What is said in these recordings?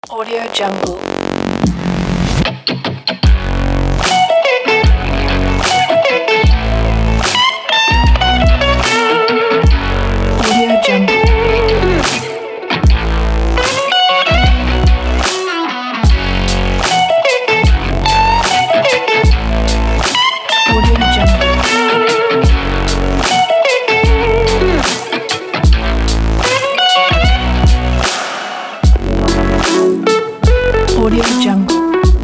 Audio Jungle. Audio Jungle. Audio Jungle. Audio Jungle.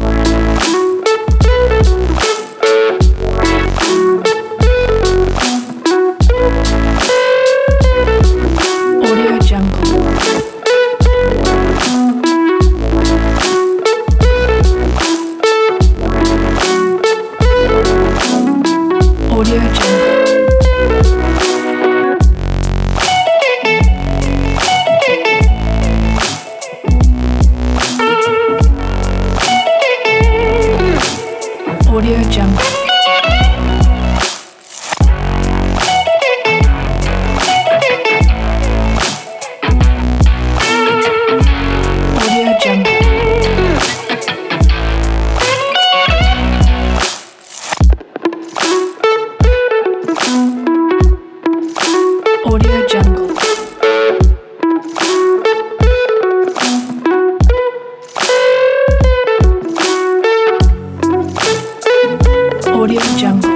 Audio Jungle. Audio Jungle. Audio Jungle. Audio Jungle. Audio Jungle. Audio Jungle.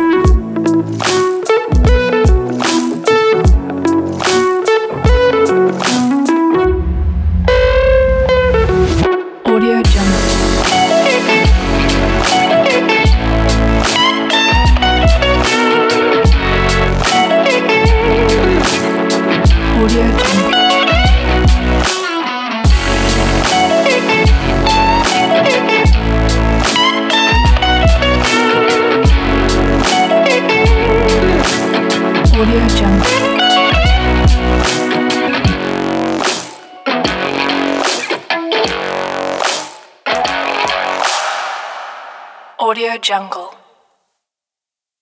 Audio Jungle. Audio Jungle. Audio Jungle. Audio Jungle.